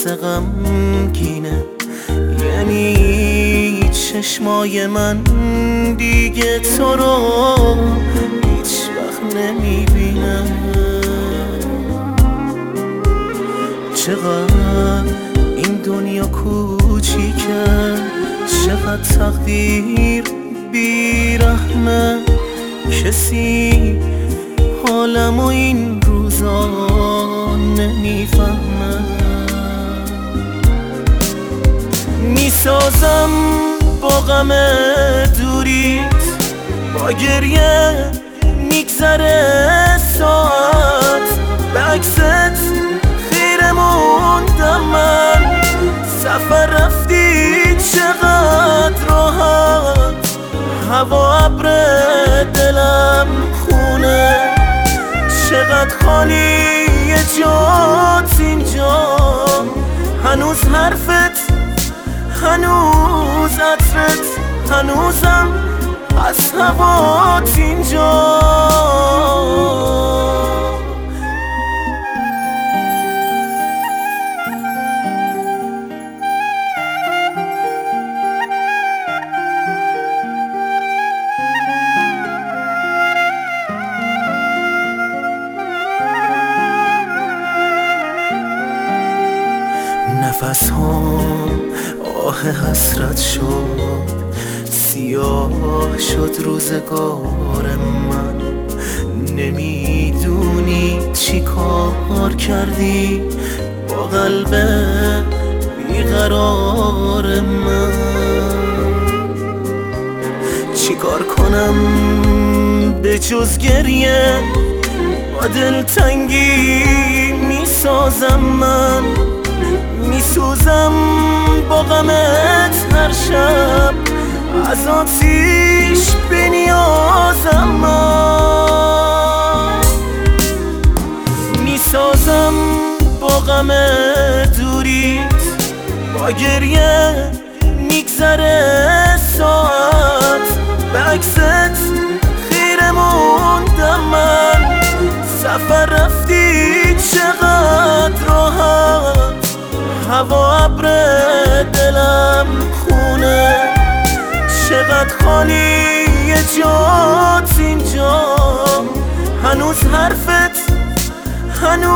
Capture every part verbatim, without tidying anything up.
حس غمگینه، یعنی چشمای من دیگه تو رو هیچ وقت نمیبینه. چقدر این دنیا کوچیکه، چقدر تقدیر بیرحمه، کسی حالمو این روزا نمیفهمه. میسازم با غم دوریت، با گریه میگذره ساعت، به عکست خیره موندم من. سفر رفتی چقدر راحت، هوا ابر دلم خونه، چقدر خالی جات اینجا. هنوز حرفت، هنوز عطرت، هنوزم از هوات اینجا. نفس هم آه حسرت شد، سیاه شد روزگار من. نمیدونی چی کار کردی با قلب بیقرار من. چی کار کنم به جز گریه، با دلتنگی میسازم من. میسوزم با غمت هر شب، از آتیش بنیازم من. میسازم با غم دوریت، با گریه میگذره ساعت، به عکست خیره موندم من. سفر رفتی چقدر راحت، هوا ابر دلم خونه، چقدر خالی جات اینجا. هنوز حرفت،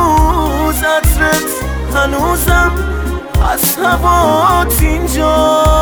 هنوز عطرت، هنوزم از هوات اینجا.